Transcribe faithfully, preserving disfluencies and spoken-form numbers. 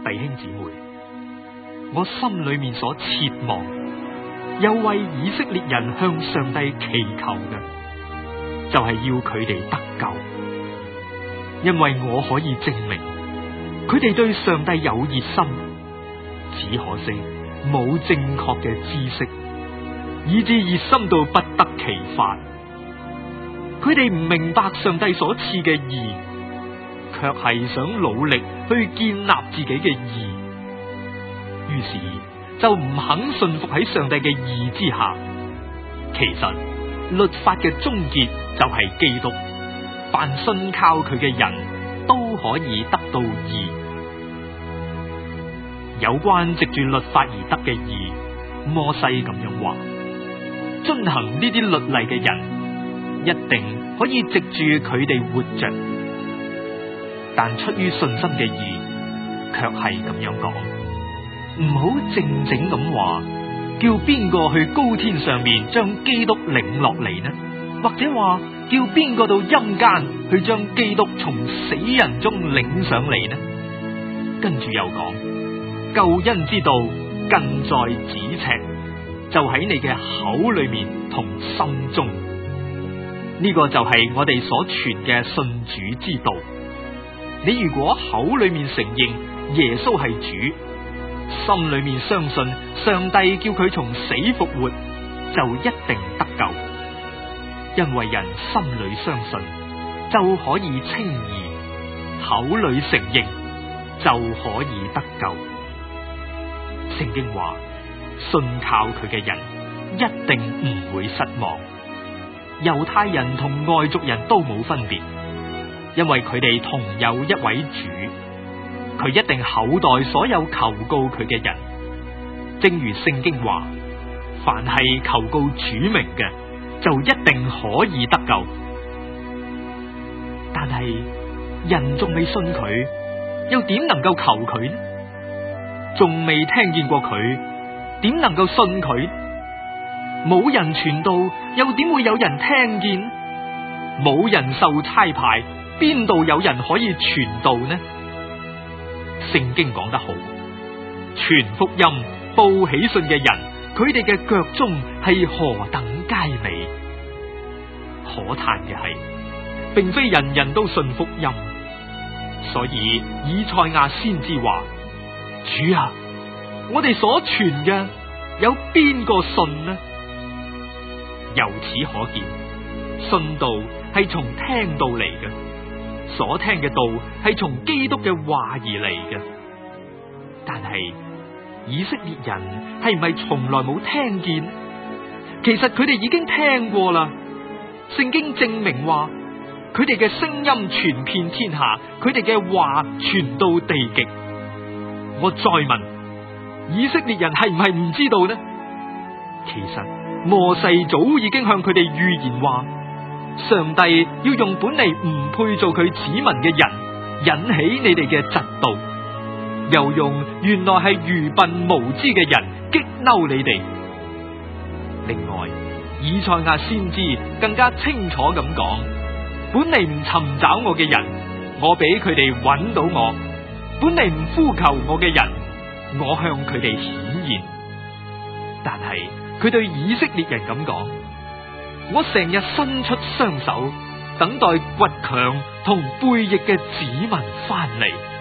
弟兄姊妹，我心裏面所切望，又為以色列人向上帝祈求嘅，就係要佢哋得救。因為我可以證明，佢哋對上帝有熱心，只可惜冇正確嘅知識，以致熱心到不得其法。佢哋唔明白上帝所賜嘅義，卻係想努力去建立自己嘅義，於是就唔肯信服喺上帝嘅義之下。其實律法嘅終結就係基督，凡信靠佢嘅人都可以得到義。有關藉住律法而得嘅義，摩西咁樣話：遵行呢啲律例嘅人，一定可以藉住佢哋活着。但出於信心嘅義，卻係咁樣講，唔好靜靜咁話，叫邊個去高天上面將基督領落嚟呢？或者話叫邊個到陰間去將基督從死人中領上嚟呢？跟住又講，救恩之道近在咫尺，就喺你嘅口裏面同心中。呢個就係我哋所傳嘅信主之道。你如果口裏面承認耶穌係主，心裏面相信上帝叫佢從死復活，就一定得救。因為人心裏相信就可以稱義，口裏承認就可以得救。聖經話，信靠佢嘅人一定唔會失望。猶太人同外族人都冇分別，因為佢哋同有一位主，佢一定厚待所有求告佢嘅人。正如聖經話，凡係求告主名嘅，就一定可以得救。但係人仲未信佢，又點能夠求佢呢？仲未聽見過佢，點能夠信佢？冇人傳道，又點會有人聽見？冇人受差派，邊度有人可以傳道呢？聖經講得好，傳福音、報喜信嘅人，佢哋嘅腳蹤係何等佳美。可嘆嘅係，並非人人都信福音，所以以賽亞先知話：主啊，我哋所傳嘅有邊個信呢？由此可見，信道係從聽道嚟嘅，所聽嘅道係從基督嘅話而嚟嘅。但係以色列人係唔係從來冇聽見？其實佢哋已經聽過啦。聖經證明話，佢哋嘅聲音傳遍天下，佢哋嘅話傳到地極。我再問，以色列人係唔係唔知道呢？其實摩西早已經向佢哋預言話，上帝要用本嚟唔配做佢子民嘅人引起你哋嘅嫉妒，又用原來係愚笨無知嘅人激嬲你哋。另外，以賽亞先知更加清楚咁講，本嚟唔尋找我嘅人，我俾佢哋揾到我；本嚟唔呼求我嘅人，我向佢哋顯現。但係佢對以色列人咁講：我成日伸出雙手，等待倔強同背逆嘅子民翻嚟。